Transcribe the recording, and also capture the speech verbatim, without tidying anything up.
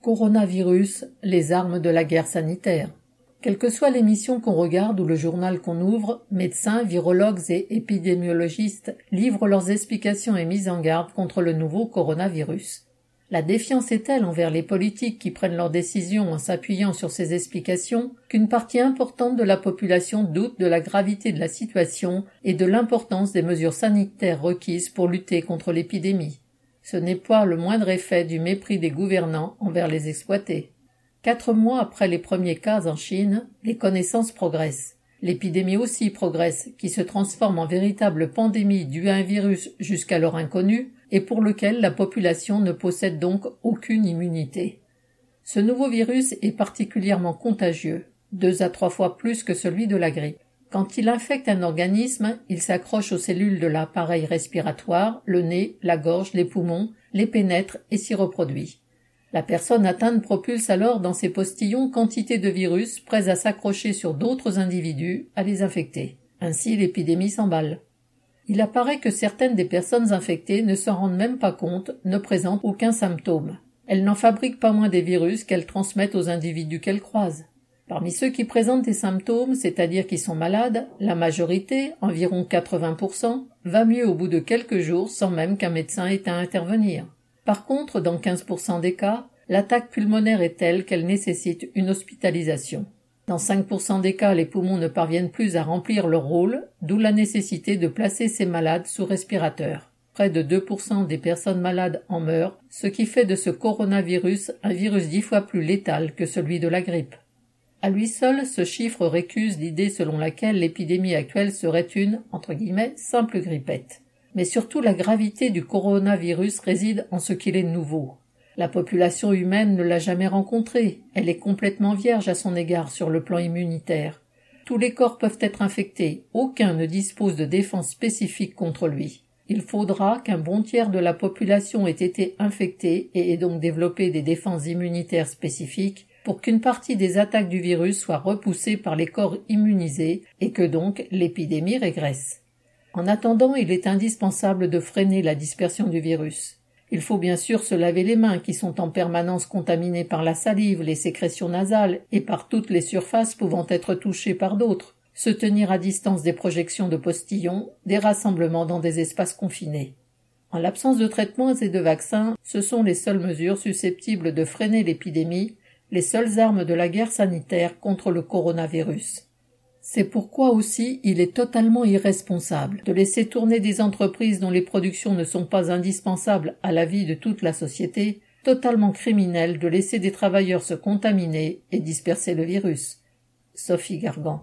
Coronavirus, les armes de la guerre sanitaire. Quelle que soit l'émission qu'on regarde ou le journal qu'on ouvre, médecins, virologues et épidémiologistes livrent leurs explications et mises en garde contre le nouveau coronavirus. La défiance est telle envers les politiques qui prennent leurs décisions en s'appuyant sur ces explications qu'une partie importante de la population doute de la gravité de la situation et de l'importance des mesures sanitaires requises pour lutter contre l'épidémie. Ce n'est pas le moindre effet du mépris des gouvernants envers les exploités. Quatre mois après les premiers cas en Chine, les connaissances progressent. L'épidémie aussi progresse, qui se transforme en véritable pandémie due à un virus jusqu'alors inconnu et pour lequel la population ne possède donc aucune immunité. Ce nouveau virus est particulièrement contagieux, deux à trois fois plus que celui de la grippe. Quand il infecte un organisme, il s'accroche aux cellules de l'appareil respiratoire, le nez, la gorge, les poumons, les pénètre et s'y reproduit. La personne atteinte propulse alors dans ses postillons quantité de virus prêts à s'accrocher sur d'autres individus, à les infecter. Ainsi l'épidémie s'emballe. Il apparaît que certaines des personnes infectées ne s'en rendent même pas compte, ne présentent aucun symptôme. Elles n'en fabriquent pas moins des virus qu'elles transmettent aux individus qu'elles croisent. Parmi ceux qui présentent des symptômes, c'est-à-dire qui sont malades, la majorité, environ quatre-vingts pour cent, va mieux au bout de quelques jours sans même qu'un médecin ait à intervenir. Par contre, dans quinze pour cent des cas, l'attaque pulmonaire est telle qu'elle nécessite une hospitalisation. Dans cinq pour cent des cas, les poumons ne parviennent plus à remplir leur rôle, d'où la nécessité de placer ces malades sous respirateur. Près de deux pour cent des personnes malades en meurent, ce qui fait de ce coronavirus un virus dix fois plus létal que celui de la grippe. À lui seul, ce chiffre récuse l'idée selon laquelle l'épidémie actuelle serait une, entre guillemets, simple grippette. Mais surtout la gravité du coronavirus réside en ce qu'il est nouveau. La population humaine ne l'a jamais rencontré, elle est complètement vierge à son égard sur le plan immunitaire. Tous les corps peuvent être infectés, aucun ne dispose de défense spécifique contre lui. Il faudra qu'un bon tiers de la population ait été infectée et ait donc développé des défenses immunitaires spécifiques pour qu'une partie des attaques du virus soit repoussée par les corps immunisés et que donc l'épidémie régresse. En attendant, il est indispensable de freiner la dispersion du virus. Il faut bien sûr se laver les mains qui sont en permanence contaminées par la salive, les sécrétions nasales et par toutes les surfaces pouvant être touchées par d'autres, se tenir à distance des projections de postillons, des rassemblements dans des espaces confinés. En l'absence de traitements et de vaccins, ce sont les seules mesures susceptibles de freiner l'épidémie, les seules armes de la guerre sanitaire contre le coronavirus. C'est pourquoi aussi il est totalement irresponsable de laisser tourner des entreprises dont les productions ne sont pas indispensables à la vie de toute la société, totalement criminel de laisser des travailleurs se contaminer et disperser le virus. Sophie Gargan.